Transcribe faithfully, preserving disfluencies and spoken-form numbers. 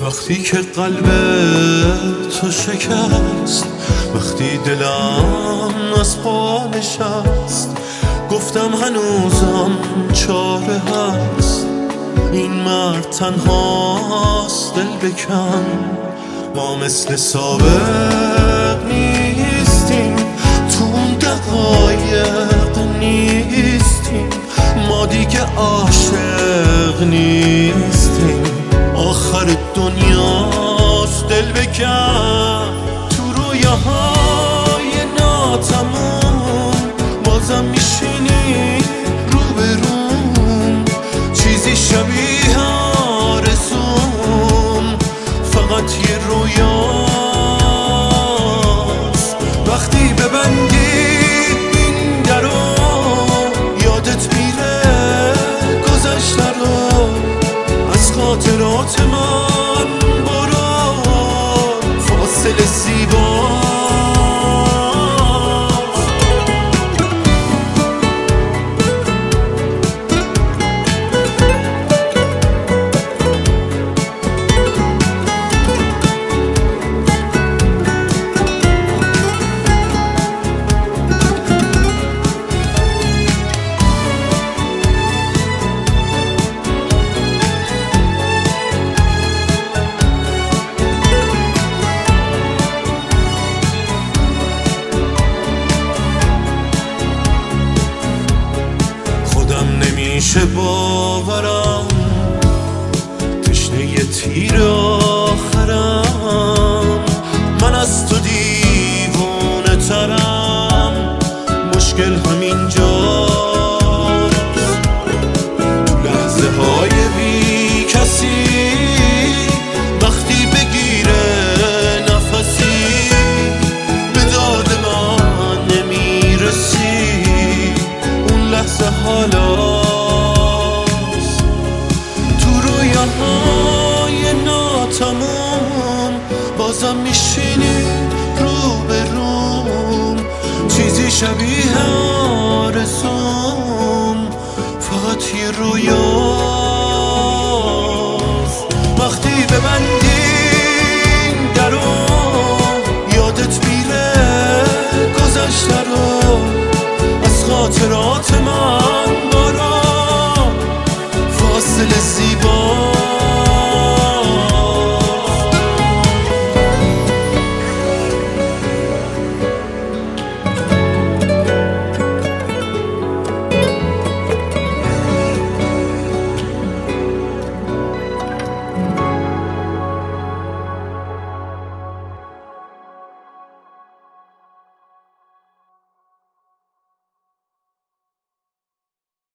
وقتی که قلب تو شکست، وقتی دلم از پا نشست، گفتم هنوزم چاره هست. این مرد تنهاست دل بکن، ما مثل سابق نیستیم، تو اون دقایق نیستیم، ما دیگه عاشق نیستیم. آخر دنیاست دل بکن، تو رویاهای ناتموم بازم میشینی رو به روم، چیزی شبیه آرزوم فقط یه رویاست. وقتی ببندی این درو یادت میره گذشته رو، از خاطرات من برو فاصله زیبا. نمیشه باورم تشنه یه تیر آخرم، من از تو دیوونه ترم، مشکل همین جاست. لحظه های بی کسی وقتی بگیره نفسی، به داد من نمیرسی، اون لحظه حالا های ناتموم بازم میشینی رو به روم، چیزی شبیه آرزوم فقط یه رویا.